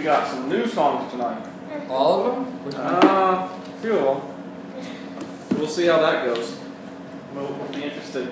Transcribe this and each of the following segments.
We got some new songs tonight. All of them? A few of them. We'll see how that goes. We'll be interested.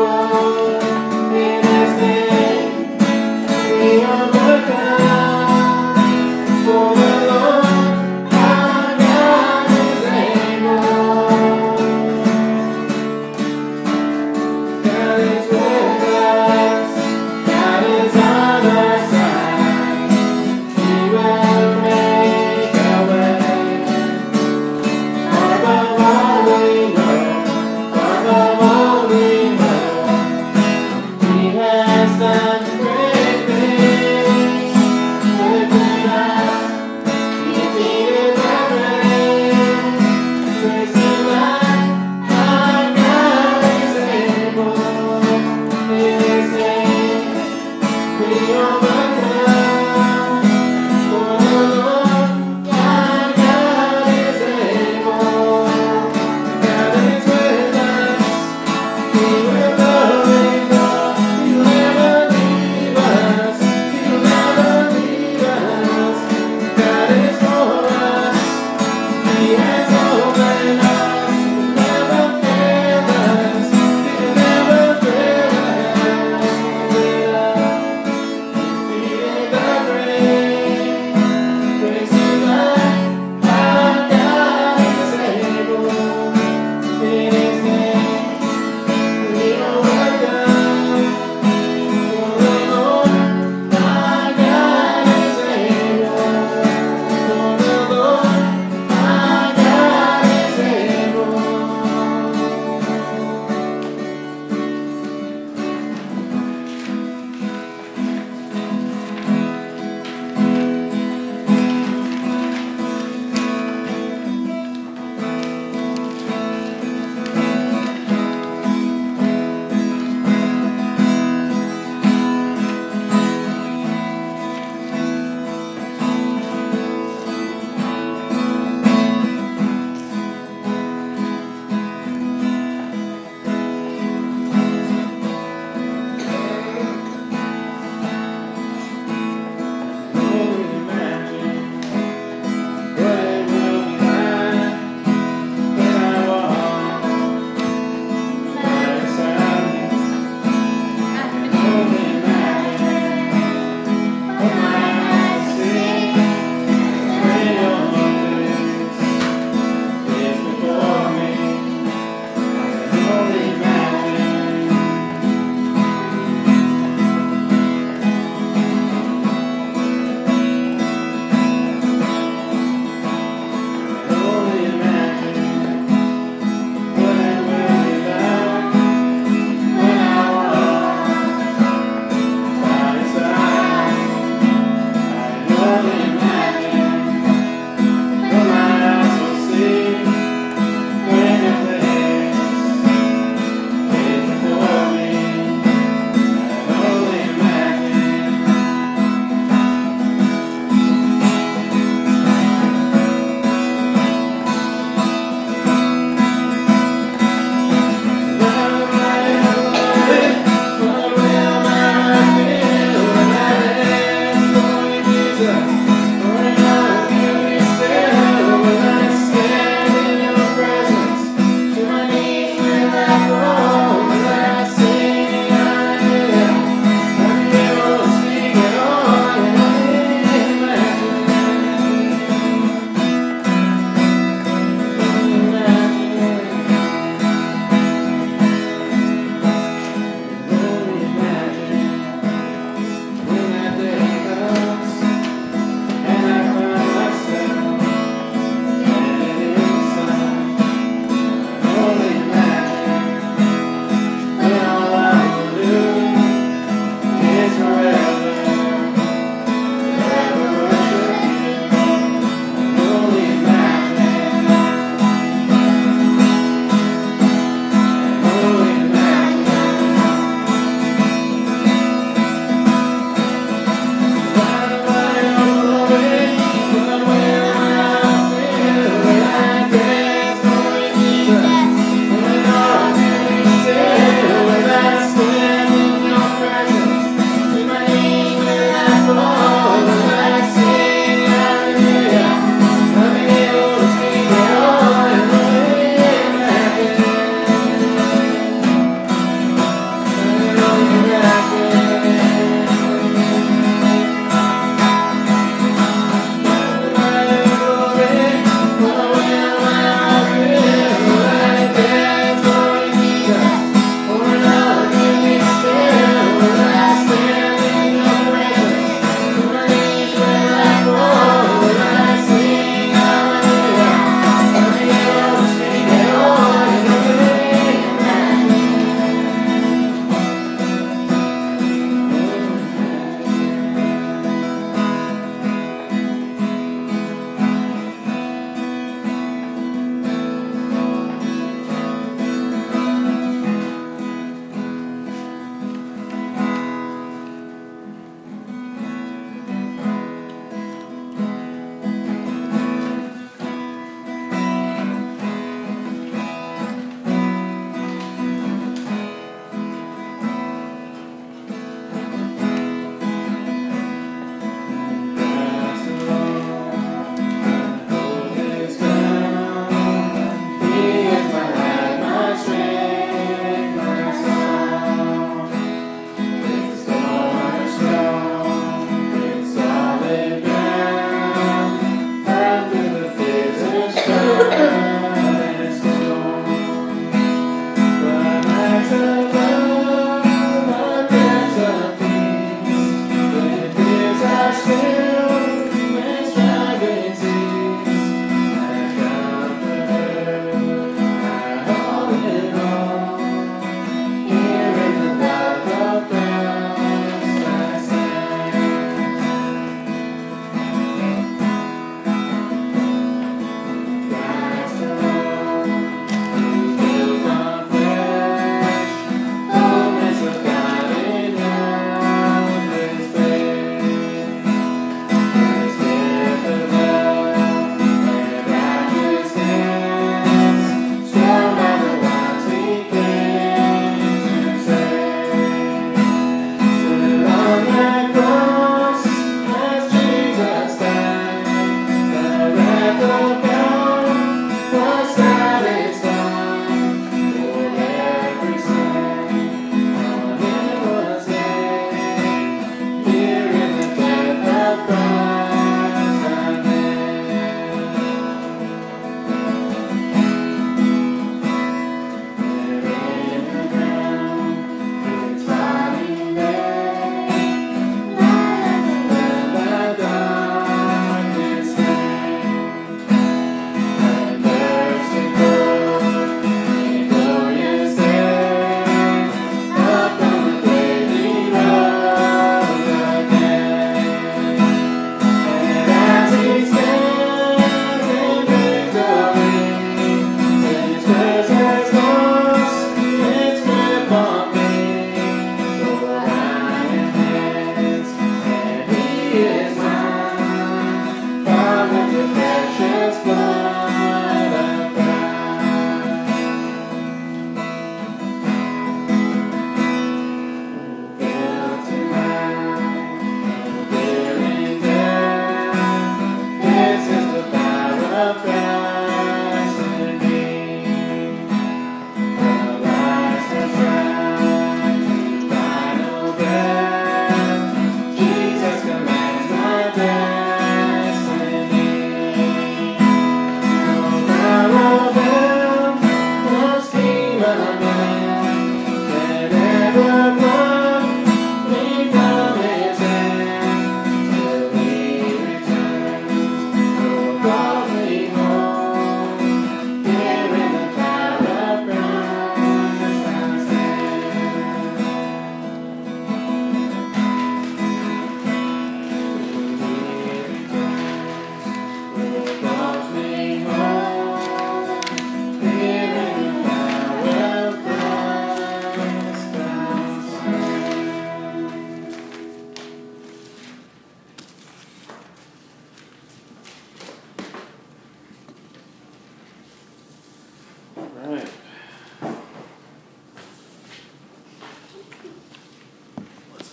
and asking, we are looking for the Lord, our God is able. God is with us, God is on our side, He will make a way. Above all we know, above all we know,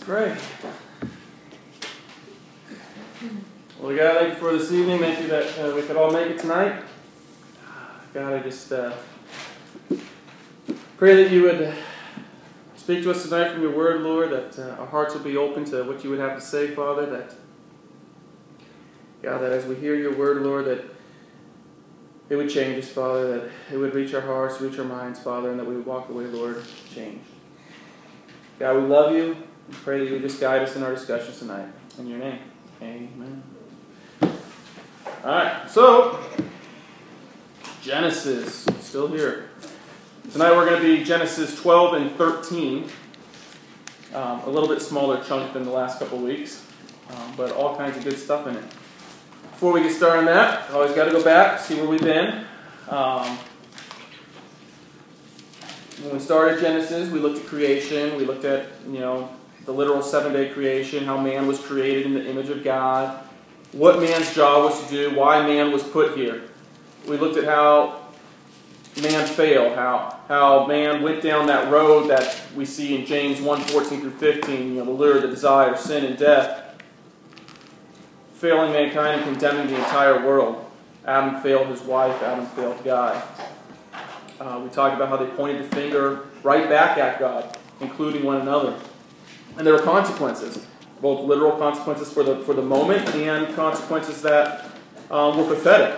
Pray. Well, God, thank you for this evening. Thank you that we could all make it tonight. God, I just pray that you would speak to us tonight from your word, Lord, that our hearts would be open to what you would have to say, Father, that, God, that as we hear your word, Lord, that it would change us, Father, that it would reach our hearts, reach our minds, Father, and that we would walk away, Lord, changed. God, we love you. We pray that you would just guide us in our discussions tonight. In your name, amen. All right, so Genesis, still here. Tonight we're going to be Genesis 12 and 13. A little bit smaller chunk than the last couple of weeks, but all kinds of good stuff in it. Before we get started on that, I always got to go back, see where we've been. When we started Genesis, we looked at creation. We looked at, the literal 7-day creation, how man was created in the image of God, what man's job was to do, why man was put here. We looked at how man failed, how man went down that road that we see in James 1:14 through 15, the lure, the desire, sin, and death, failing mankind and condemning the entire world. Adam failed his wife, Adam failed God. We talked about how they pointed the finger right back at God, including one another. And there were consequences, both literal consequences for the moment and consequences that were prophetic.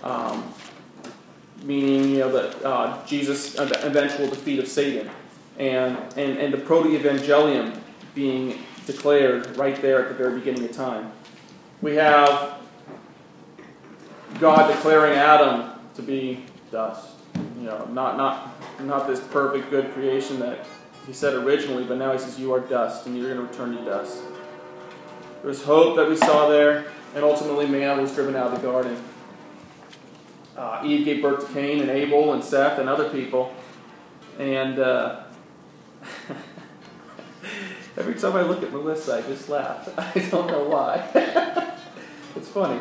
Meaning, that Jesus' eventual defeat of Satan, and the proto-evangelium being declared right there at the very beginning of time. We have God declaring Adam to be dust. Not this perfect, good creation that he said originally, but now he says, you are dust, and you're going to return to dust. There's hope that we saw there, and ultimately man was driven out of the garden. Eve gave birth to Cain and Abel and Seth and other people. And every time I look at Melissa, I just laugh. I don't know why. It's funny.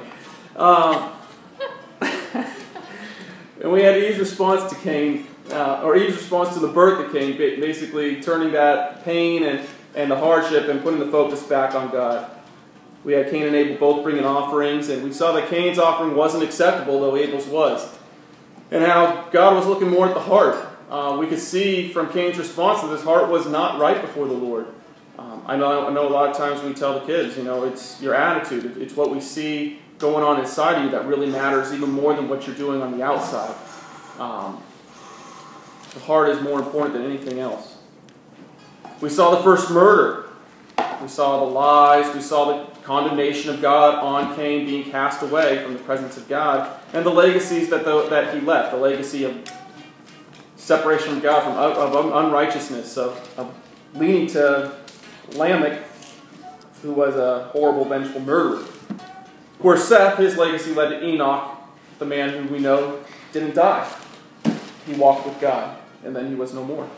And we had Eve's response to Cain, or Eve's response to the birth of Cain, basically turning that pain and the hardship and putting the focus back on God. We had Cain and Abel both bringing offerings, and we saw that Cain's offering wasn't acceptable, though Abel's was. And how God was looking more at the heart. We could see from Cain's response that his heart was not right before the Lord. I know a lot of times we tell the kids, it's your attitude. It's what we see going on inside of you that really matters even more than what you're doing on the outside. The heart is more important than anything else. We saw the first murder. We saw the lies. We saw the condemnation of God on Cain being cast away from the presence of God, and the legacies that he left, the legacy of separation from God, of unrighteousness, of leading to Lamech, who was a horrible, vengeful murderer. Where Seth, his legacy led to Enoch, the man who we know didn't die. He walked with God, and then he was no more.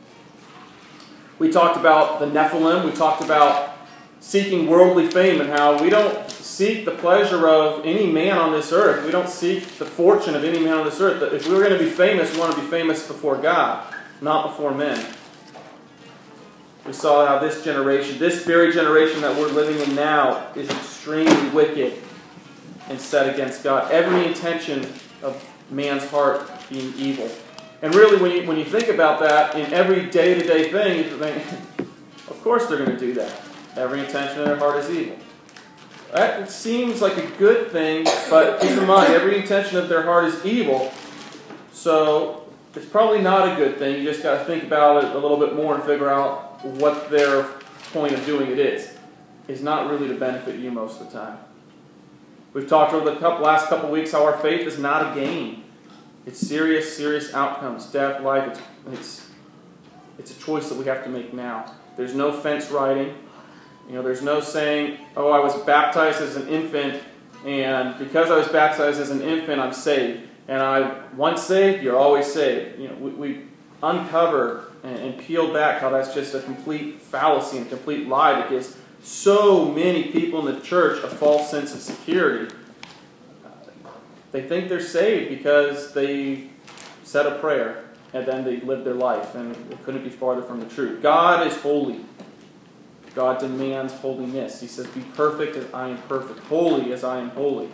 We talked about the Nephilim. We talked about seeking worldly fame and how we don't seek the pleasure of any man on this earth. We don't seek the fortune of any man on this earth. If we were going to be famous, we want to be famous before God, not before men. We saw how this generation, this very generation that we're living in now, is extremely wicked and set against God. Every intention of man's heart being evil. And really, when you think about that in every day-to-day thing, you think, of course they're going to do that. Every intention of their heart is evil. That seems like a good thing, but keep in mind, every intention of their heart is evil. So it's probably not a good thing. You just got to think about it a little bit more and figure out what their point of doing it is. It's not really to benefit you most of the time. We've talked over the last couple weeks how our faith is not a game. It's serious, serious outcomes. Death, life, it's a choice that we have to make now. There's no fence riding. There's no saying, oh, I was baptized as an infant, and because I was baptized as an infant, I'm saved. And I once saved, you're always saved. We uncover and peel back how that's just a complete fallacy and a complete lie that gives so many people in the church a false sense of security. They think they're saved because they said a prayer and then they lived their life, and it couldn't be farther from the truth. God is holy. God demands holiness. He says, be perfect as I am perfect, holy as I am holy.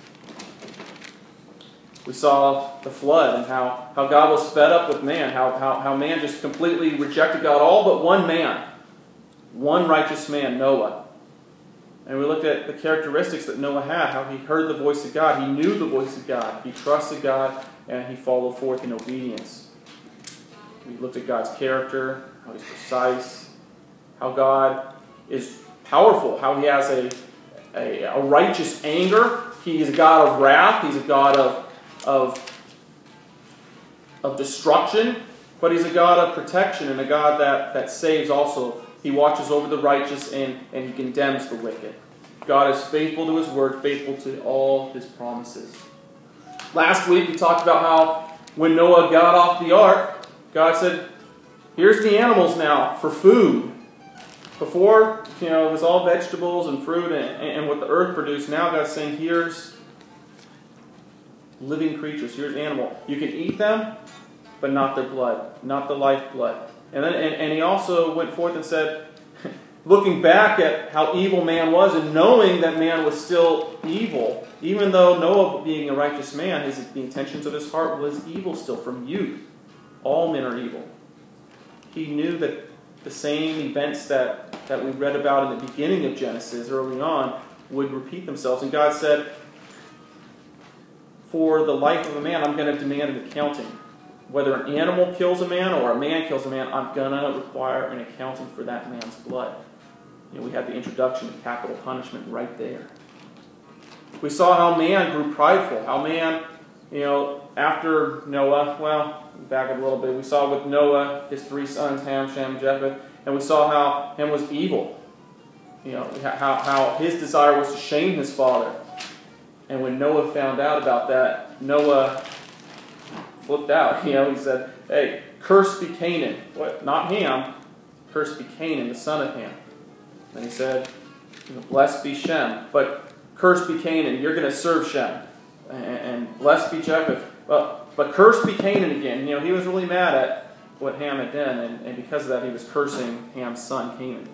We saw the flood and how God was fed up with man, how man just completely rejected God, all but one man, one righteous man, Noah. And we looked at the characteristics that Noah had, how he heard the voice of God, he knew the voice of God, he trusted God, and he followed forth in obedience. We looked at God's character, how he's precise, how God is powerful, how he has a righteous anger. He is a God of wrath, he's a God of destruction, but he's a God of protection and a God that saves also. He watches over the righteous and he condemns the wicked. God is faithful to his word, faithful to all his promises. Last week we talked about how when Noah got off the ark, God said, here's the animals now for food. Before, it was all vegetables and fruit and what the earth produced. Now God's saying, here's living creatures, here's animal. You can eat them, but not their blood, not the lifeblood. And he also went forth and said, looking back at how evil man was and knowing that man was still evil, even though Noah being a righteous man, the intentions of his heart was evil still from youth. All men are evil. He knew that the same events that we read about in the beginning of Genesis early on would repeat themselves. And God said, for the life of a man, I'm going to demand an accounting. Whether an animal kills a man or a man kills a man, I'm going to require an accounting for that man's blood. We had the introduction of capital punishment right there. We saw how man grew prideful, how man, after Noah, back up a little bit, we saw with Noah, his three sons, Ham, Shem, and Japheth, and we saw how Ham was evil. How his desire was to shame his father. And when Noah found out about that, Noah flipped out. He said, hey, cursed be Canaan. What? Not Ham. Cursed be Canaan, the son of Ham. And he said, blessed be Shem. But cursed be Canaan. You're going to serve Shem. And blessed be Japheth. But cursed be Canaan again. He was really mad at what Ham had done. And because of that, he was cursing Ham's son, Canaan.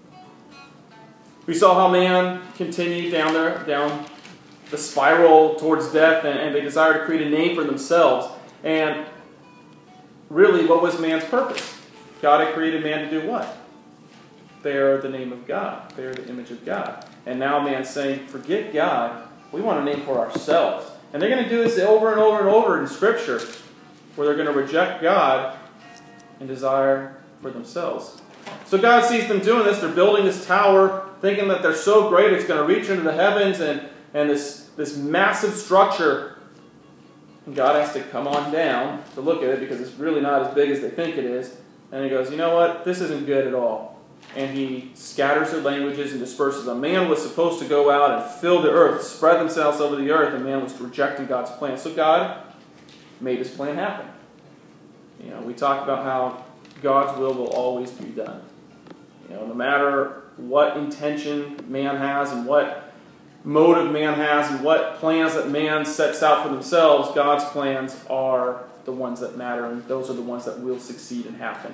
We saw how man continued down the spiral towards death, and they desired to create a name for themselves. And really, what was man's purpose? God had created man to do what? Bear the name of God, bear the image of God. And now man's saying, forget God, we want a name for ourselves. And they're going to do this over and over and over in Scripture, where they're going to reject God and desire for themselves. So God sees them doing this. They're building this tower, thinking that they're so great it's going to reach into the heavens, and this massive structure. And God has to come on down to look at it because it's really not as big as they think it is. And he goes, you know what? This isn't good at all. And he scatters their languages and disperses them. Man was supposed to go out and fill the earth, spread themselves over the earth, and man was rejecting God's plan. So God made his plan happen. We talked about how God's will always be done. No matter what intention man has and what motive man has and what plans that man sets out for themselves, God's plans are the ones that matter, and those are the ones that will succeed and happen.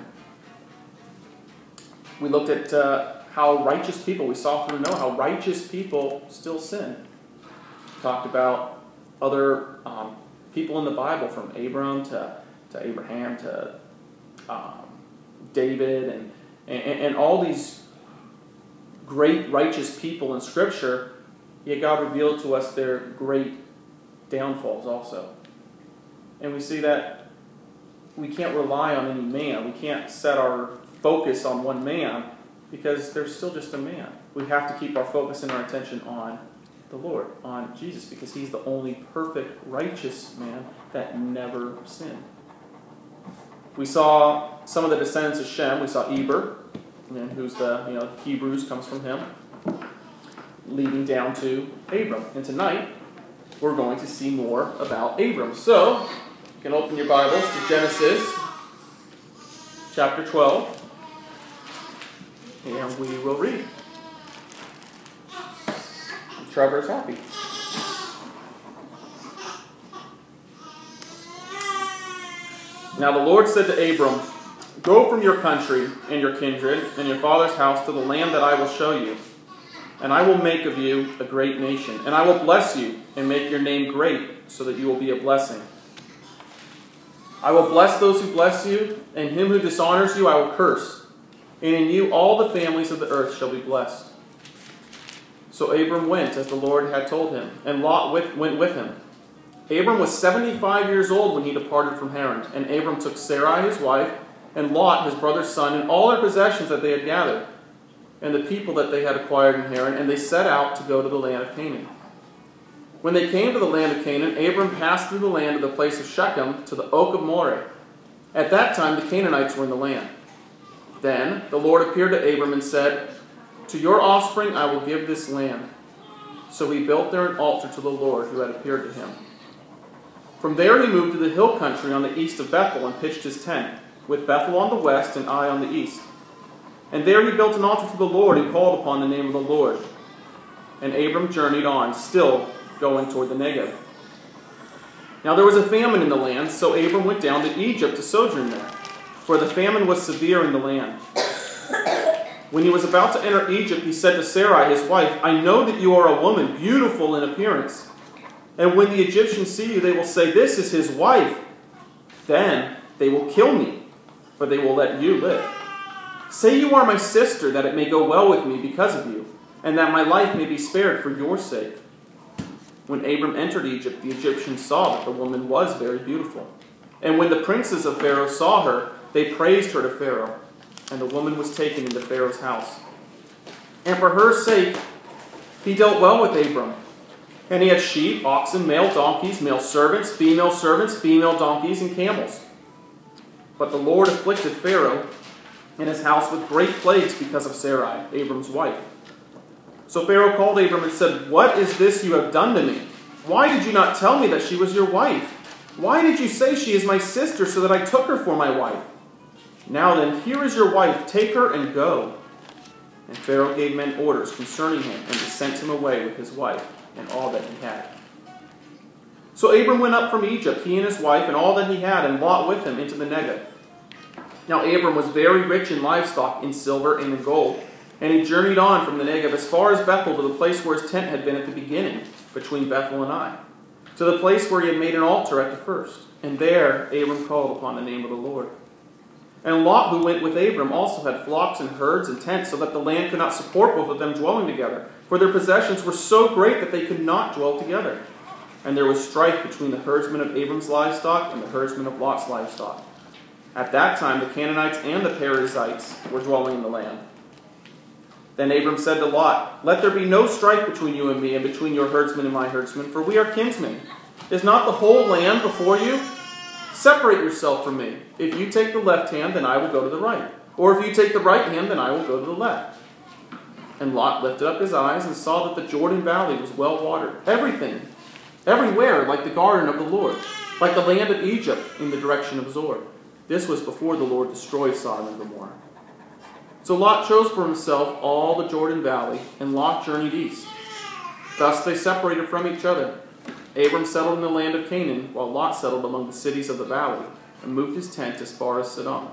We looked at how righteous people, we saw through Noah, how righteous people still sin. We talked about other people in the Bible, from Abram to Abraham to David, and all these great righteous people in Scripture, yet God revealed to us their great downfalls also. And we see that we can't rely on any man. We can't set our focus on one man because they're still just a man. We have to keep our focus and our attention on the Lord, on Jesus, because he's the only perfect, righteous man that never sinned. We saw some of the descendants of Shem. We saw Eber, who's the Hebrews, comes from him, leading down to Abram. And tonight, we're going to see more about Abram. So, you can open your Bibles to Genesis chapter 12, and we will read. Trevor's happy. Now the Lord said to Abram, Go from your country and your kindred and your father's house to the land that I will show you. And I will make of you a great nation. And I will bless you and make your name great, so that you will be a blessing. I will bless those who bless you, and him who dishonors you I will curse. And in you all the families of the earth shall be blessed. So Abram went as the Lord had told him, and Lot went with him. Abram was 75 years old when he departed from Haran. And Abram took Sarai his wife, and Lot his brother's son, and all their possessions that they had gathered, and the people that they had acquired in Haran, and they set out to go to the land of Canaan. When they came to the land of Canaan, Abram passed through the land of the place of Shechem to the oak of Moreh. At that time the Canaanites were in the land. Then the Lord appeared to Abram and said, To your offspring I will give this land. So he built there an altar to the Lord who had appeared to him. From there he moved to the hill country on the east of Bethel and pitched his tent, with Bethel on the west and Ai on the east. And there he built an altar to the Lord and called upon the name of the Lord. And Abram journeyed on, still going toward the Negev. Now there was a famine in the land, so Abram went down to Egypt to sojourn there, for the famine was severe in the land. When he was about to enter Egypt, he said to Sarai his wife, I know that you are a woman, beautiful in appearance. And when the Egyptians see you, they will say, This is his wife. Then they will kill me, but they will let you live. Say you are my sister, that it may go well with me because of you, and that my life may be spared for your sake. When Abram entered Egypt, the Egyptians saw that the woman was very beautiful. And when the princes of Pharaoh saw her, they praised her to Pharaoh, and the woman was taken into Pharaoh's house. And for her sake he dealt well with Abram. And he had sheep, oxen, male donkeys, male servants, female donkeys, and camels. But the Lord afflicted Pharaoh and his house with great plagues because of Sarai, Abram's wife. So Pharaoh called Abram and said, What is this you have done to me? Why did you not tell me that she was your wife? Why did you say she is my sister, so that I took her for my wife? Now then, here is your wife, take her and go. And Pharaoh gave men orders concerning him, and they sent him away with his wife and all that he had. So Abram went up from Egypt, he and his wife, and all that he had, and Lot with him, into the Negev. Now Abram was very rich in livestock, in silver, and in gold. And he journeyed on from the Negev as far as Bethel, to the place where his tent had been at the beginning, between Bethel and Ai, to the place where he had made an altar at the first. And there Abram called upon the name of the Lord. And Lot, who went with Abram, also had flocks and herds and tents, so that the land could not support both of them dwelling together. For their possessions were so great that they could not dwell together. And there was strife between the herdsmen of Abram's livestock and the herdsmen of Lot's livestock. At that time the Canaanites and the Perizzites were dwelling in the land. Then Abram said to Lot, Let there be no strife between you and me, and between your herdsmen and my herdsmen, for we are kinsmen. Is not the whole land before you? Separate yourself from me. If you take the left hand, then I will go to the right. Or if you take the right hand, then I will go to the left. And Lot lifted up his eyes and saw that the Jordan Valley was well watered. Everywhere, like the garden of the Lord, like the land of Egypt in the direction of Zor. This was before the Lord destroyed Sodom and Gomorrah. So Lot chose for himself all the Jordan Valley, and Lot journeyed east. Thus they separated from each other. Abram settled in the land of Canaan, while Lot settled among the cities of the valley, and moved his tent as far as Sodom.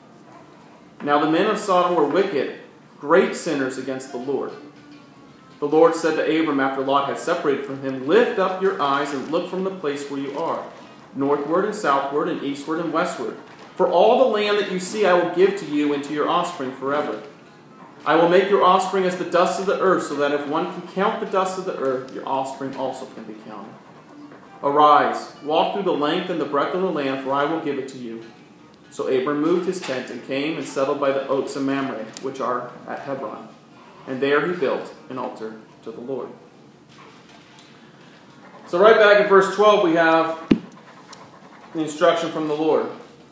Now the men of Sodom were wicked, great sinners against the Lord. The Lord said to Abram after Lot had separated from him, Lift up your eyes and look from the place where you are, northward and southward and eastward and westward. For all the land that you see I will give to you and to your offspring forever. I will make your offspring as the dust of the earth, so that if one can count the dust of the earth, your offspring also can be counted. Arise, walk through the length and the breadth of the land, for I will give it to you. So Abram moved his tent and came and settled by the oaks of Mamre, which are at Hebron. And there he built an altar to the Lord. So right back in verse 12 we have the instruction from the Lord.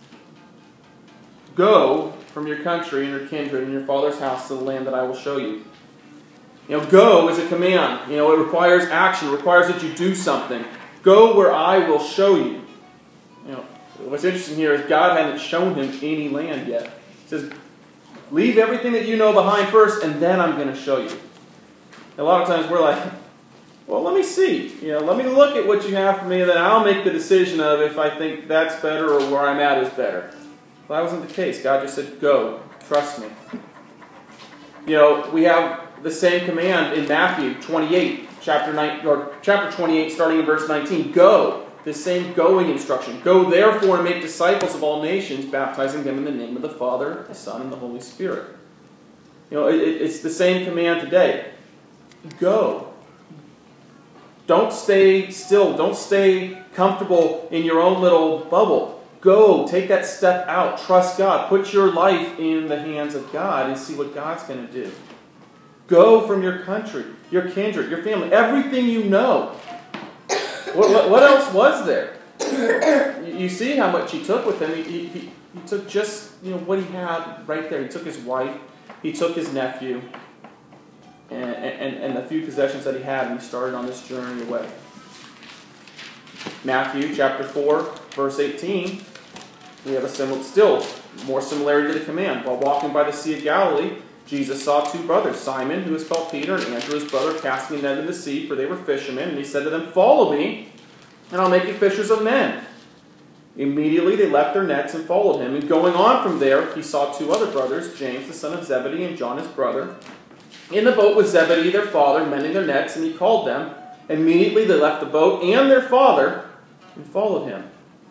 Go from your country and your kindred and your father's house to the land that I will show you. Go is a command. It requires action. It requires that you do something. Go where I will show you. What's interesting here is God hadn't shown him any land yet. He says, leave everything that you know behind first, and then I'm going to show you. A lot of times we're like, well, let me see. Let me look at what you have for me, and then I'll make the decision of if I think that's better or where I'm at is better. Well, that wasn't the case. God just said, go, trust me. You know, we have the same command in Matthew 28, chapter 28, starting in verse 19. Go. The same going instruction. Go therefore and make disciples of all nations, baptizing them in the name of the Father, the Son, and the Holy Spirit. You know, it's the same command today. Go. Don't stay still. Don't stay comfortable in your own little bubble. Go. Take that step out. Trust God. Put your life in the hands of God and see what God's going to do. Go from your country, your kindred, your family, everything you know. What else was there? You see how much he took with him. He took just what he had right there. He took his wife. He took his nephew. And the few possessions that he had, and he started on this journey away. Matthew chapter 4, verse 18. We have still more similarity to the command. While walking by the Sea of Galilee, Jesus saw two brothers, Simon, who is called Peter, and Andrew, his brother, casting a net in the sea, for they were fishermen. And he said to them, follow me, and I'll make you fishers of men. Immediately they left their nets and followed him. And going on from there, he saw two other brothers, James, the son of Zebedee, and John, his brother, in the boat with Zebedee, their father, mending their nets, and he called them. Immediately they left the boat and their father and followed him.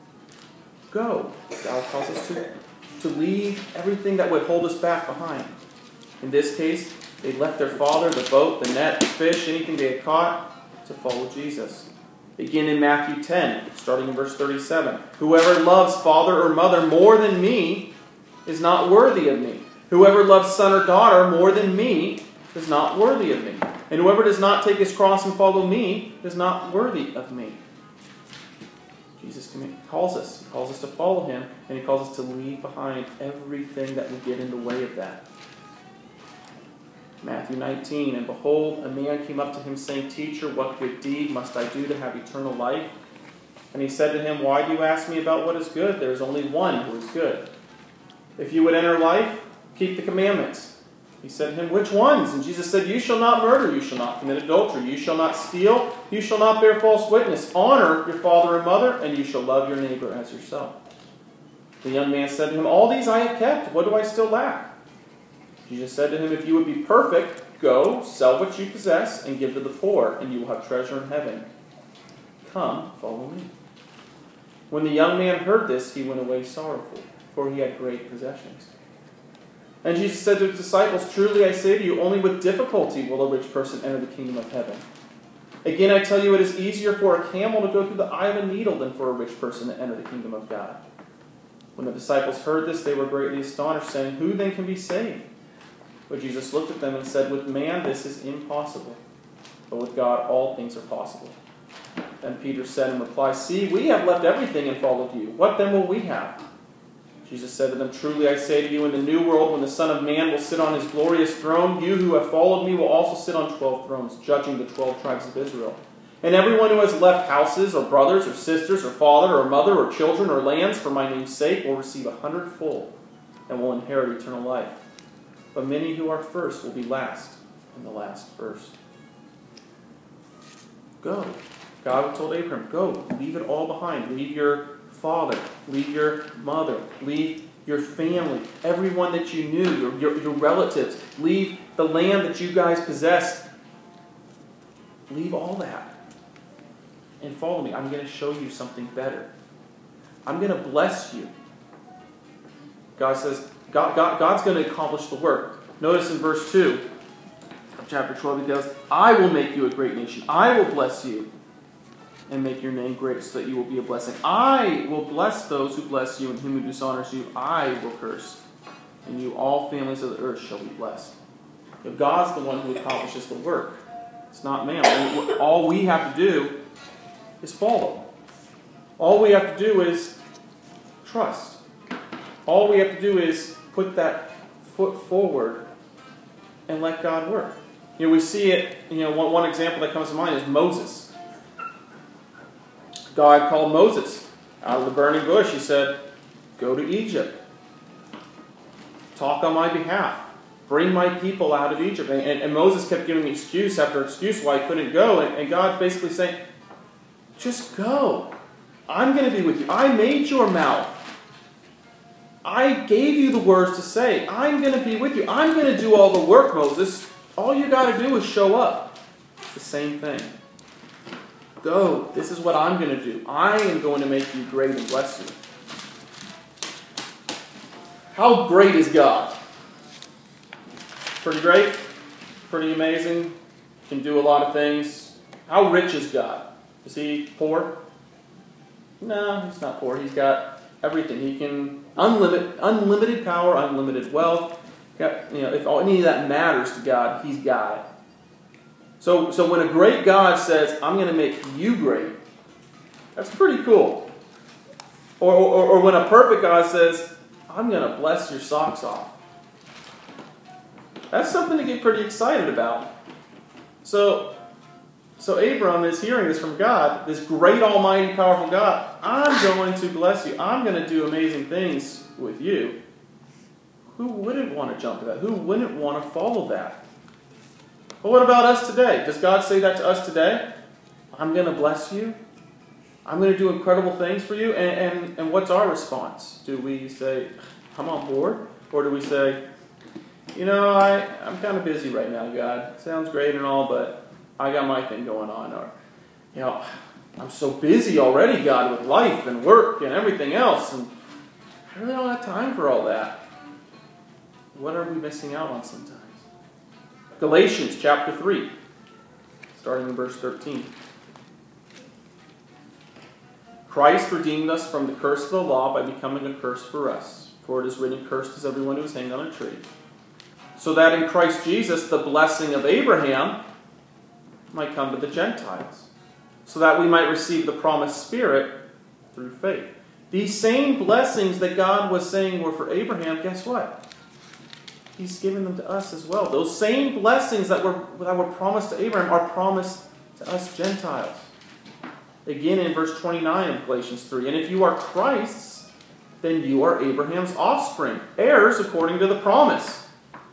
Go. God calls us to leave everything that would hold us back behind. In this case, they left their father, the boat, the net, the fish, anything they had caught, to follow Jesus. Again in Matthew 10, starting in verse 37. Whoever loves father or mother more than me is not worthy of me. Whoever loves son or daughter more than me is not worthy of me. And whoever does not take his cross and follow me is not worthy of me. Jesus calls us. He calls us to follow him, and he calls us to leave behind everything that would get in the way of that. Matthew 19, and behold, a man came up to him, saying, Teacher, what good deed must I do to have eternal life? And he said to him, Why do you ask me about what is good? There is only one who is good. If you would enter life, keep the commandments. He said to him, Which ones? And Jesus said, You shall not murder, you shall not commit adultery, you shall not steal, you shall not bear false witness, honor your father and mother, and you shall love your neighbor as yourself. The young man said to him, All these I have kept, what do I still lack? Jesus said to him, If you would be perfect, go, sell what you possess, and give to the poor, and you will have treasure in heaven. Come, follow me. When the young man heard this, he went away sorrowful, for he had great possessions. And Jesus said to his disciples, Truly I say to you, only with difficulty will a rich person enter the kingdom of heaven. Again, I tell you, it is easier for a camel to go through the eye of a needle than for a rich person to enter the kingdom of God. When the disciples heard this, they were greatly astonished, saying, Who then can be saved? But Jesus looked at them and said, With man this is impossible, but with God all things are possible. Then Peter said in reply, See, we have left everything and followed you. What then will we have? Jesus said to them, Truly I say to you, in the new world, when the Son of Man will sit on his glorious throne, you who have followed me will also sit on 12 thrones, judging the 12 tribes of Israel. And everyone who has left houses, or brothers, or sisters, or father, or mother, or children, or lands for my name's sake will receive 100-fold and will inherit eternal life. But many who are first will be last, and the last first. Go. God told Abraham, Go, leave it all behind. Leave your father, leave your mother, leave your family, everyone that you knew, your relatives. Leave the land that you guys possessed. Leave all that. And follow me. I'm going to show you something better. I'm going to bless you. God says, God's going to accomplish the work. Notice in verse 2 of chapter 12, he goes, I will make you a great nation. I will bless you and make your name great so that you will be a blessing. I will bless those who bless you, and him who dishonors you I will curse. And you all families of the earth shall be blessed. But God's the one who accomplishes the work. It's not man. All we have to do is follow. All we have to do is trust. All we have to do is put that foot forward and let God work. We see it, one example that comes to mind is Moses. God called Moses out of the burning bush. He said, Go to Egypt. Talk on my behalf. Bring my people out of Egypt. And Moses kept giving excuse after excuse why he couldn't go. And God's basically saying, Just go. I'm going to be with you. I made your mouth. I gave you the words to say. I'm going to be with you. I'm going to do all the work, Moses. All you got to do is show up. It's the same thing. Go. This is what I'm going to do. I am going to make you great and bless you. How great is God? Pretty great? Pretty amazing? Can do a lot of things. How rich is God? Is he poor? No, he's not poor. He's got everything. He can unlimited power, unlimited wealth. If any of that matters to God, he's got it. So when a great God says, I'm going to make you great, that's pretty cool. Or when a perfect God says, I'm going to bless your socks off. That's something to get pretty excited about. So Abram is hearing this from God, this great, almighty, powerful God. I'm going to bless you. I'm going to do amazing things with you. Who wouldn't want to jump to that? Who wouldn't want to follow that? But what about us today? Does God say that to us today? I'm going to bless you. I'm going to do incredible things for you. And what's our response? Do we say, I'm on board? Or do we say, I'm kind of busy right now, God. Sounds great and all, but I got my thing going on. Or, I'm so busy already, God, with life and work and everything else. And I really don't have time for all that. What are we missing out on sometimes? Galatians chapter 3, starting in verse 13. Christ redeemed us from the curse of the law by becoming a curse for us. For it is written, cursed is everyone who is hanged on a tree. So that in Christ Jesus the blessing of Abraham might come to the Gentiles. So that we might receive the promised Spirit through faith. These same blessings that God was saying were for Abraham, guess what? He's given them to us as well. Those same blessings that were promised to Abraham are promised to us Gentiles. Again in verse 29 of Galatians 3. And if you are Christ's, then you are Abraham's offspring, heirs according to the promise.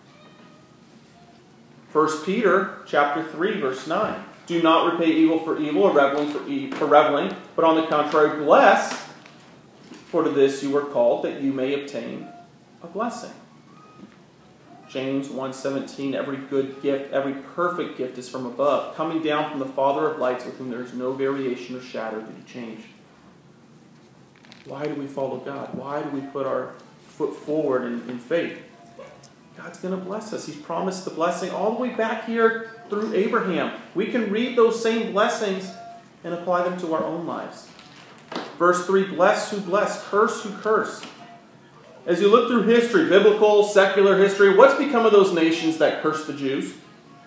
1 Peter chapter 3, verse 9. Do not repay evil for evil or reveling for reveling, but on the contrary bless, for to this you were called, that you may obtain a blessing. James 1:17, every good gift, every perfect gift is from above, coming down from the Father of lights, with whom there is no variation or shadow to be changed. Why do we follow God? Why do we put our foot forward in faith? God's going to bless us. He's promised the blessing all the way back here through Abraham. We can read those same blessings and apply them to our own lives. Verse 3, bless who bless, curse who curse. As you look through history, biblical, secular history, what's become of those nations that cursed the Jews?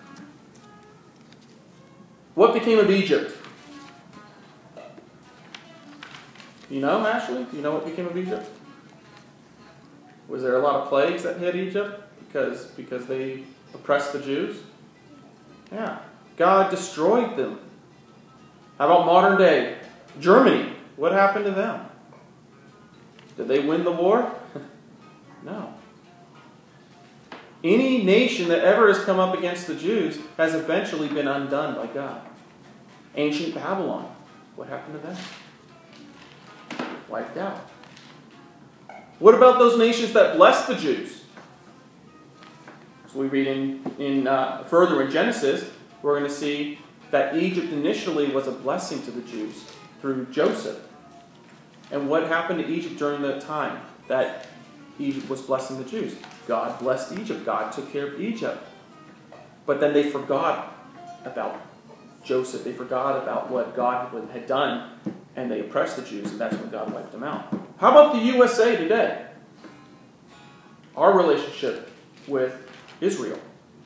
What became of Egypt? You know, Ashley? Do you know what became of Egypt? Was there a lot of plagues that hit Egypt because they oppressed the Jews? Yeah. God destroyed them. How about modern day Germany? What happened to them? Did they win the war? No. Any nation that ever has come up against the Jews has eventually been undone by God. Ancient Babylon, what happened to them? Wiped out. What about those nations that blessed the Jews? So we read further in Genesis, we're going to see that Egypt initially was a blessing to the Jews through Joseph. And what happened to Egypt during the time that Egypt was blessing the Jews? God blessed Egypt. God took care of Egypt. But then they forgot about Joseph. They forgot about what God had done, and they oppressed the Jews, and that's when God wiped them out. How about the USA today? Our relationship with Israel.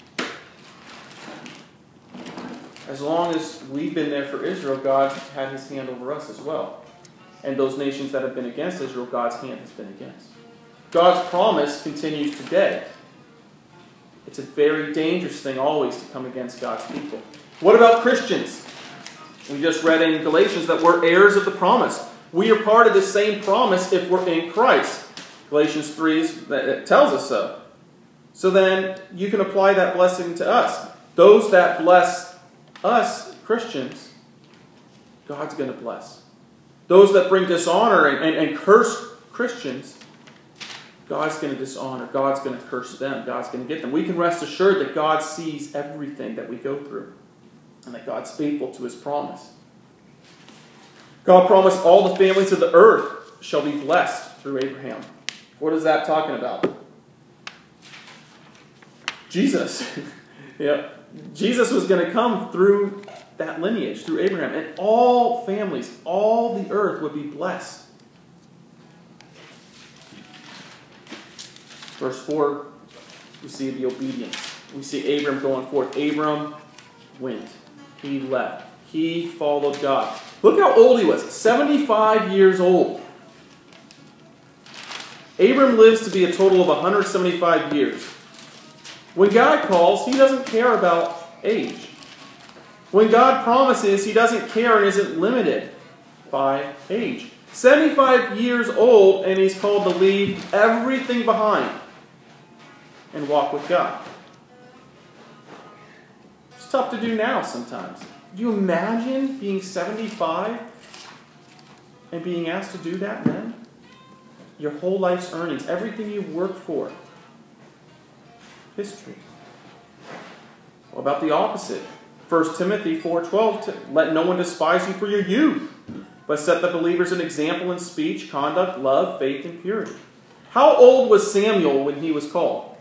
As long as we've been there for Israel, God's had his hand over us as well. And those nations that have been against Israel, God's hand has been against. God's promise continues today. It's a very dangerous thing always to come against God's people. What about Christians? We just read in Galatians that we're heirs of the promise. We are part of the same promise if we're in Christ. Galatians 3 tells us so. So then you can apply that blessing to us. Those that bless us, Christians, God's going to bless. Those that bring dishonor and curse Christians, God's going to dishonor. God's going to curse them. God's going to get them. We can rest assured that God sees everything that we go through and that God's faithful to his promise. God promised all the families of the earth shall be blessed through Abraham. What is that talking about? Jesus. Yeah. Jesus was going to come through that lineage, through Abraham. And all families, all the earth would be blessed. Verse 4, we see the obedience. We see Abram going forth. Abram went. He left. He followed God. Look how old he was. 75 years old. Abram lives to be a total of 175 years. When God calls, he doesn't care about age. When God promises, he doesn't care and isn't limited by age. 75 years old, and he's called to leave everything behind and walk with God. It's tough to do now sometimes. Do you imagine being 75 and being asked to do that then? Your whole life's earnings, everything you've worked for. History. What about the opposite? 1 Timothy 4:12, let no one despise you for your youth, but set the believers an example in speech, conduct, love, faith, and purity. How old was Samuel when he was called?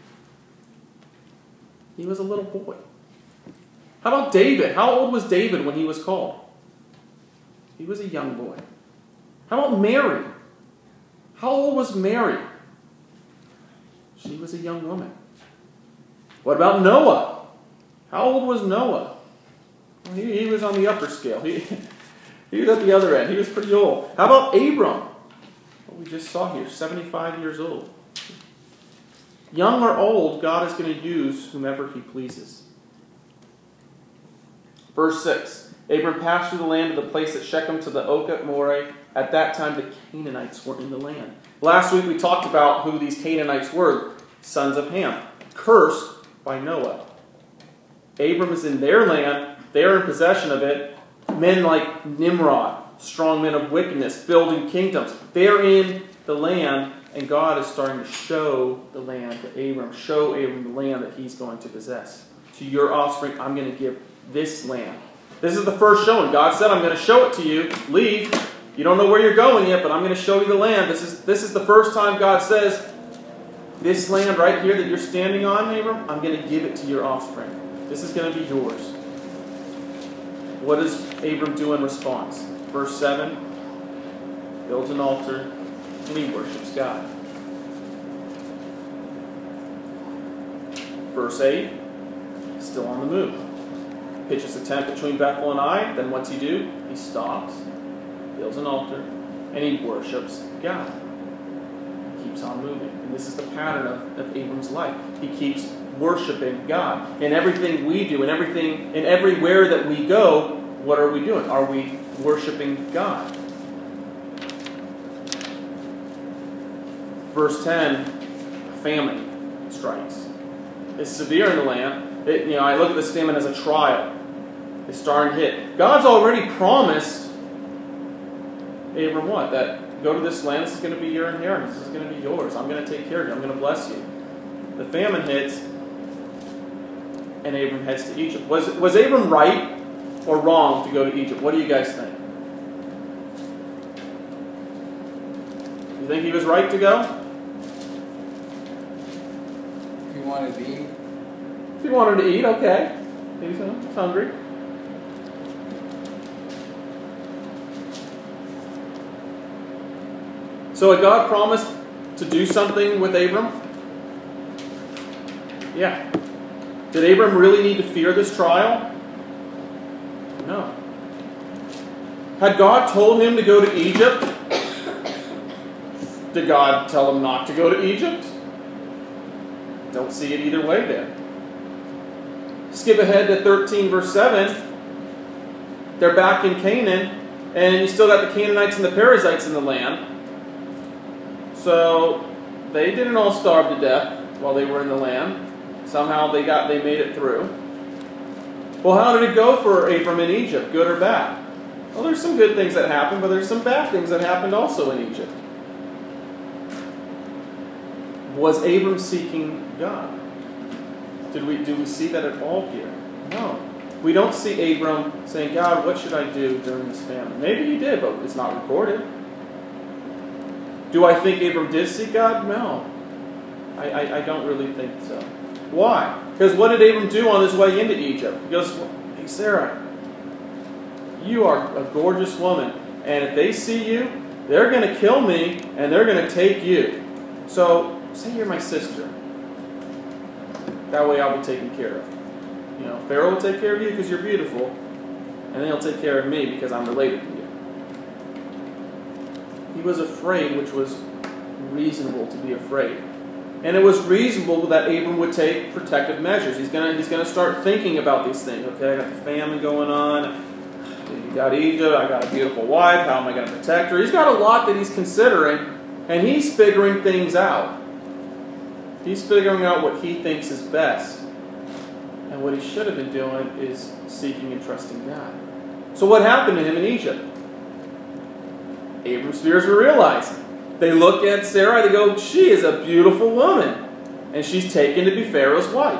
He was a little boy. How about David? How old was David when he was called? He was a young boy. How about Mary? How old was Mary? She was a young woman. What about Noah? How old was Noah? Well, he was on the upper scale. He was at the other end. He was pretty old. How about Abram? Well, we just saw here, 75 years old. Young or old, God is going to use whomever he pleases. Verse 6. Abram passed through the land of the place at Shechem to the oak at Moreh. At that time, the Canaanites were in the land. Last week, we talked about who these Canaanites were. Sons of Ham. Cursed by Noah. Abram is in their land. They're in possession of it. Men like Nimrod, strong men of wickedness, building kingdoms. They're in the land, and God is starting to show the land to Abram. Show Abram the land that he's going to possess. To your offspring, I'm going to give this land. This is the first showing. God said, I'm going to show it to you. Leave. You don't know where you're going yet, but I'm going to show you the land. This is the first time God says, this land right here that you're standing on, Abram, I'm going to give it to your offspring. This is going to be yours. What does Abram do in response? Verse 7, builds an altar, and he worships God. Verse 8, still on the move. Pitches a tent between Bethel and Ai. Then what's he do? He stops, builds an altar, and he worships God. He keeps on moving. And this is the pattern of Abram's life. He keeps worshiping God. In everything we do, in everywhere that we go, what are we doing? Are we worshiping God? Verse 10, famine strikes. It's severe in the land. I look at this famine as a trial. It's starting to hit. God's already promised Abram what? That go to this land, this is going to be your inheritance. This is going to be yours. I'm going to take care of you. I'm going to bless you. The famine hits, and Abram heads to Egypt. Was Abram right or wrong to go to Egypt? What do you guys think? You think he was right to go? If you wanted to eat. If he wanted to eat, okay. He's hungry. So had God promised to do something with Abram? Yeah. Did Abram really need to fear this trial? No. Had God told him to go to Egypt? Did God tell him not to go to Egypt? Don't see it either way there. Skip ahead to 13 verse 7. They're back in Canaan, and you still got the Canaanites and the Perizzites in the land. So they didn't all starve to death while they were in the land. Somehow they made it through. Well, how did it go for Abram in Egypt? Good or bad? Well, there's some good things that happened, but there's some bad things that happened also in Egypt. Was Abram seeking God? Do we see that at all here? No. We don't see Abram saying, God, what should I do during this famine? Maybe he did, but it's not recorded. Do I think Abram did seek God? No. I don't really think so. Why? Because what did Abram do on his way into Egypt? He goes, hey, Sarah, you are a gorgeous woman, and if they see you, they're going to kill me, and they're going to take you. So, say you're my sister. That way I'll be taken care of. You know, Pharaoh will take care of you because you're beautiful, and then he'll take care of me because I'm related to you. He was afraid, which was reasonable to be afraid. And it was reasonable that Abram would take protective measures. He's gonna start thinking about these things. Okay, I got the famine going on. You got Egypt. I got a beautiful wife. How am I going to protect her? He's got a lot that he's considering, and he's figuring things out. He's figuring out what he thinks is best. And what he should have been doing is seeking and trusting God. So what happened to him in Egypt? Abram's fears were realized. They look at Sarai, they go, she is a beautiful woman. And she's taken to be Pharaoh's wife.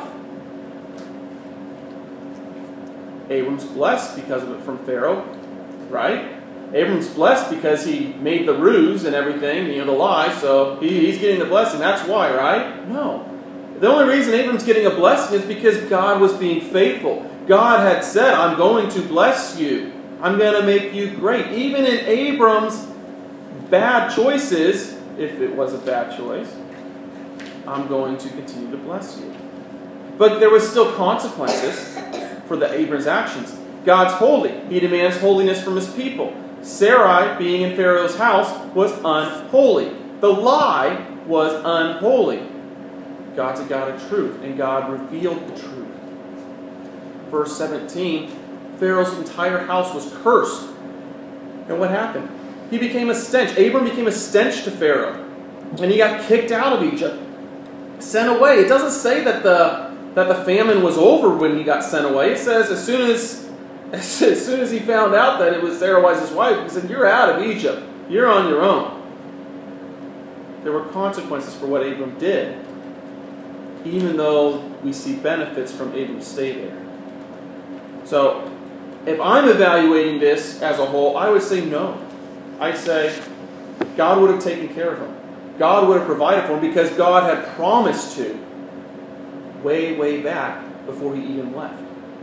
Abram's blessed because of it from Pharaoh, right? Abram's blessed because he made the ruse and everything, the lie, so he's getting the blessing. That's why, right? No. The only reason Abram's getting a blessing is because God was being faithful. God had said, I'm going to bless you. I'm going to make you great. Even in Abram's bad choices, if it was a bad choice, I'm going to continue to bless you. But there was still consequences for Abram's actions. God's holy. He demands holiness from his people. Sarai, being in Pharaoh's house, was unholy. The lie was unholy. God's a God of truth, and God revealed the truth. Verse 17, Pharaoh's entire house was cursed. And what happened? He became a stench. Abram became a stench to Pharaoh. And he got kicked out of Egypt. Sent away. It doesn't say that the famine was over when he got sent away. It says as soon as he found out that it was Sarai, his wife, he said, you're out of Egypt. You're on your own. There were consequences for what Abram did, even though we see benefits from Abram's stay there. So, if I'm evaluating this as a whole, I would say no. I'd say God would have taken care of him. God would have provided for him because God had promised to way, way back before he even left.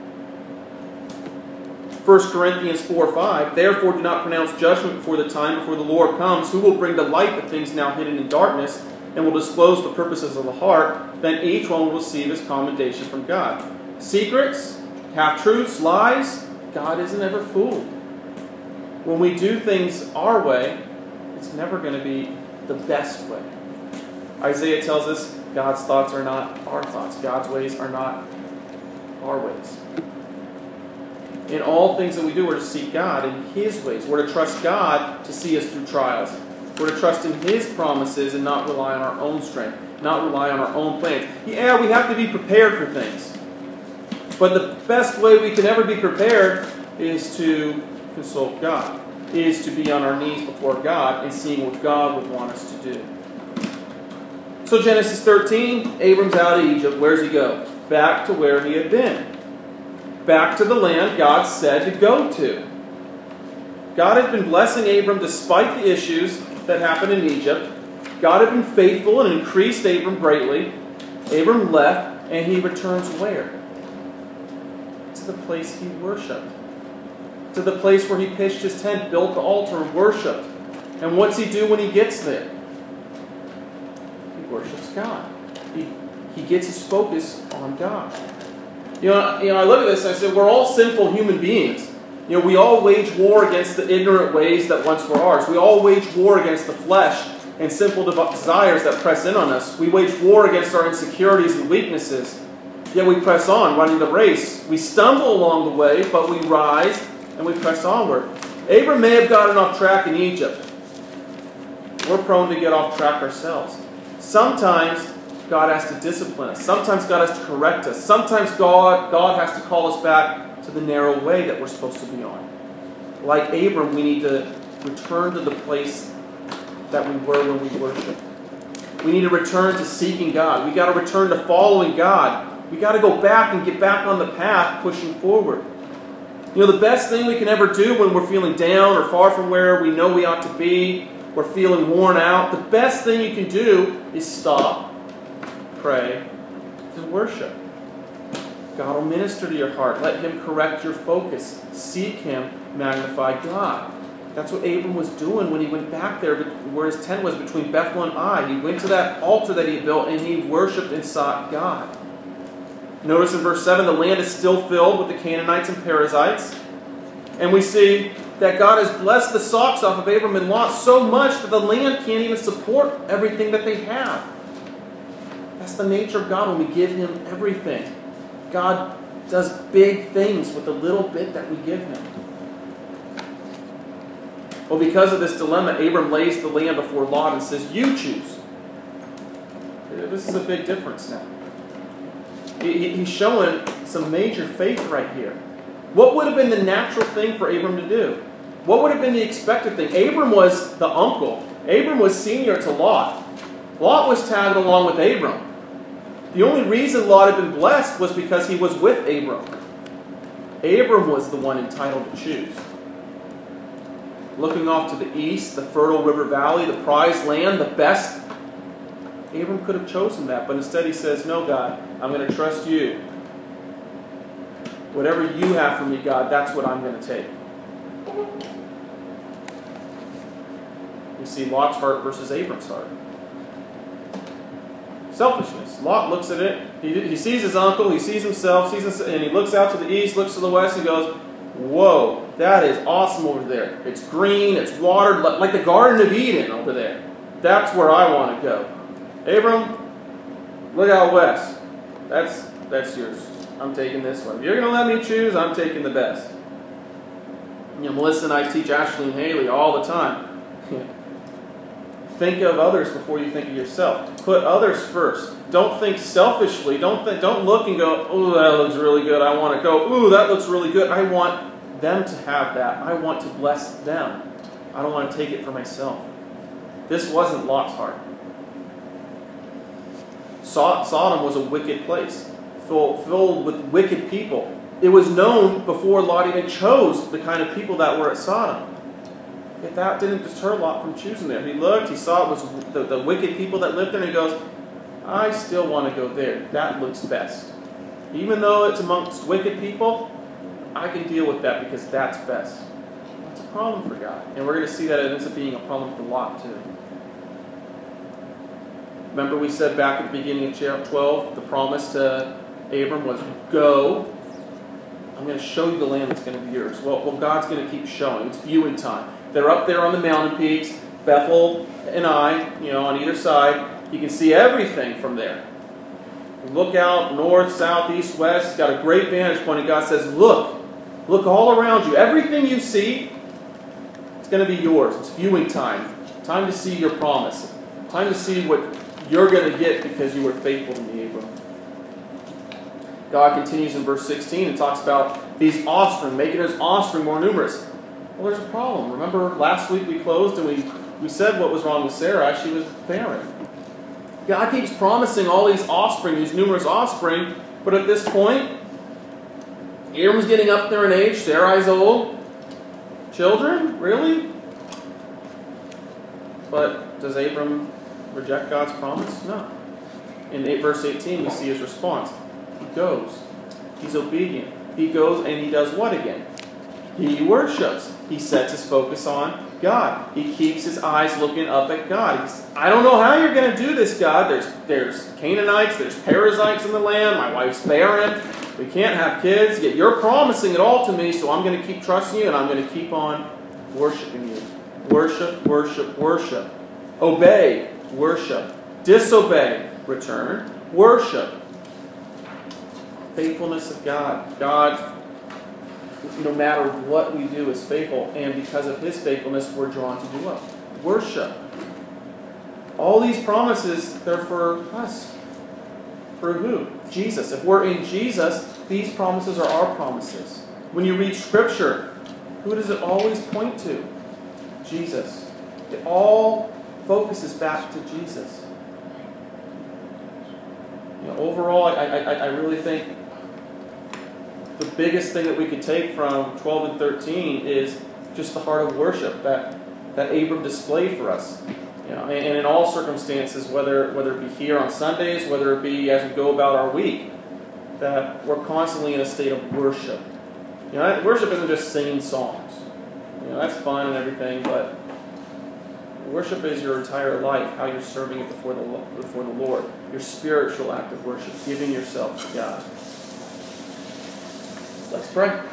1 Corinthians 4:5, therefore do not pronounce judgment before the Lord comes, who will bring to light the things now hidden in darkness, and will disclose the purposes of the heart. Then each one will receive his commendation from God. Secrets, half-truths, lies, God isn't ever fooled. When we do things our way, it's never going to be the best way. Isaiah tells us God's thoughts are not our thoughts. God's ways are not our ways. In all things that we do, we're to seek God in his ways. We're to trust God to see us through trials. We're to trust in his promises and not rely on our own strength, not rely on our own plans. Yeah, we have to be prepared for things. But the best way we can ever be prepared is to consult God, is to be on our knees before God and seeing what God would want us to do. So Genesis 13, Abram's out of Egypt. Where does he go? Back to where he had been. Back to the land God said to go to. God had been blessing Abram despite the issues that happened in Egypt. God had been faithful and increased Abram greatly. Abram left, and he returns where? To the place he worshipped. To the place where he pitched his tent, built the altar, and worshipped. And what's he do when he gets there? He worships God. He gets his focus on God. You know, I look at this and I say, we're all sinful human beings. You know, we all wage war against the ignorant ways that once were ours. We all wage war against the flesh and sinful desires that press in on us. We wage war against our insecurities and weaknesses. Yet we press on, running the race. We stumble along the way, but we rise and we press onward. Abram may have gotten off track in Egypt. We're prone to get off track ourselves. Sometimes God has to discipline us. Sometimes God has to correct us. Sometimes God has to call us back to the narrow way that we're supposed to be on. Like Abram, we need to return to the place that we were when we worshiped. We need to return to seeking God. We got to return to following God. We got to go back and get back on the path, pushing forward. You know, the best thing we can ever do when we're feeling down or far from where we know we ought to be, we're feeling worn out, the best thing you can do is stop, pray, and worship. God will minister to your heart. Let Him correct your focus. Seek Him, magnify God. That's what Abram was doing when he went back there where his tent was between Bethel and Ai. He went to that altar that he had built and he worshipped and sought God. Notice in verse 7, the land is still filled with the Canaanites and Perizzites. And we see that God has blessed the socks off of Abram and Lot so much that the land can't even support everything that they have. That's the nature of God when we give Him everything. God does big things with the little bit that we give Him. Well, because of this dilemma, Abram lays the land before Lot and says, "You choose." This is a big difference now. He's showing some major faith right here. What would have been the natural thing for Abram to do? What would have been the expected thing? Abram was the uncle. Abram was senior to Lot. Lot was tagged along with Abram. The only reason Lot had been blessed was because he was with Abram. Abram was the one entitled to choose. Looking off to the east, the fertile river valley, the prized land, the best, Abram could have chosen that, but instead he says, "No, God, I'm going to trust you. Whatever you have for me, God, that's what I'm going to take." We see Lot's heart versus Abram's heart. Selfishness. Lot looks at it. He sees his uncle, he sees himself, and he looks out to the east, looks to the west, and goes, "Whoa, that is awesome over there. It's green, it's watered, like the Garden of Eden over there. That's where I want to go. Abram, look out west. That's yours. I'm taking this one. If you're going to let me choose, I'm taking the best." You know, Melissa and I teach Ashley and Haley all the time. Think of others before you think of yourself. Put others first. Don't think selfishly. Don't look and go, "Ooh, that looks really good. I want to go. Ooh, that looks really good. I want them to have that. I want to bless them. I don't want to take it for myself." This wasn't Lot's heart. Sodom was a wicked place, filled with wicked people. It was known before Lot even chose the kind of people that were at Sodom. Yet that didn't deter Lot from choosing there. He looked, he saw it was the wicked people that lived there, and he goes, "I still want to go there. That looks best. Even though it's amongst wicked people, I can deal with that because that's best." That's a problem for God. And we're going to see that it ends up being a problem for Lot too. Remember we said back at the beginning of chapter 12, the promise to Abram was, "Go. I'm going to show you the land that's going to be yours." Well, God's going to keep showing. It's viewing time. They're up there on the mountain peaks, Bethel and Ai, on either side. You can see everything from there. You look out north, south, east, west. It's got a great vantage point, and God says, look all around you. Everything you see, it's going to be yours. It's viewing time. Time to see your promise. Time to see what you're going to get because you were faithful to me, Abram. God continues in verse 16 and talks about these offspring, making his offspring more numerous. Well, there's a problem. Remember last week we closed and we said what was wrong with Sarah. She was barren. God keeps promising all these offspring, these numerous offspring, but at this point, Abram's getting up there in age, Sarai's old. Children? Really? But does Abram reject God's promise? No. In verse 18 we see his response. He goes. He's obedient. He goes and he does what again? He worships. He sets his focus on God. He keeps his eyes looking up at God. I don't know how you're going to do this, God. There's Canaanites, there's Perizzites in the land. My wife's barren. We can't have kids. Yet you're promising it all to me, so I'm going to keep trusting you and I'm going to keep on worshiping you. Worship, worship, worship. Obey, worship. Disobey, return, worship. Faithfulness of God. God, no matter what we do, is faithful. And because of his faithfulness, we're drawn to do what? Worship. All these promises, they're for us. For who? Jesus. If we're in Jesus, these promises are our promises. When you read Scripture, who does it always point to? Jesus. It all focuses back to Jesus. Overall, I really think the biggest thing that we could take from 12 and 13 is just the heart of worship that Abram displayed for us. And in all circumstances, whether it be here on Sundays, whether it be as we go about our week, that we're constantly in a state of worship. Worship isn't just singing songs. That's fun and everything, but worship is your entire life, how you're serving it before the Lord. Your spiritual act of worship, giving yourself to God. Let's pray.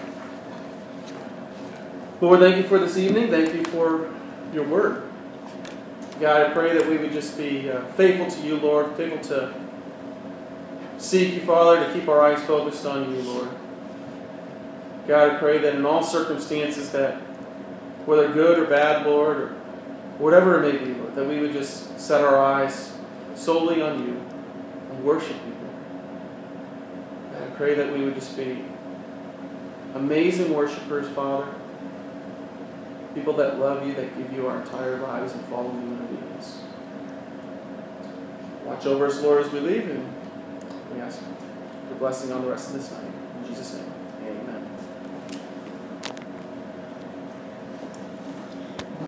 Lord, thank you for this evening. Thank you for your word. God, I pray that we would just be faithful to you, Lord, faithful to seek you, Father, to keep our eyes focused on you, Lord. God, I pray that in all circumstances, that whether good or bad, Lord, or whatever it may be, Lord, that we would just set our eyes solely on you and worship you, Lord. And I pray that we would just be amazing worshipers, Father. People that love you, that give you our entire lives and follow you in obedience. Watch over us, Lord, as we leave, and we ask for blessing on the rest of this night. In Jesus' name.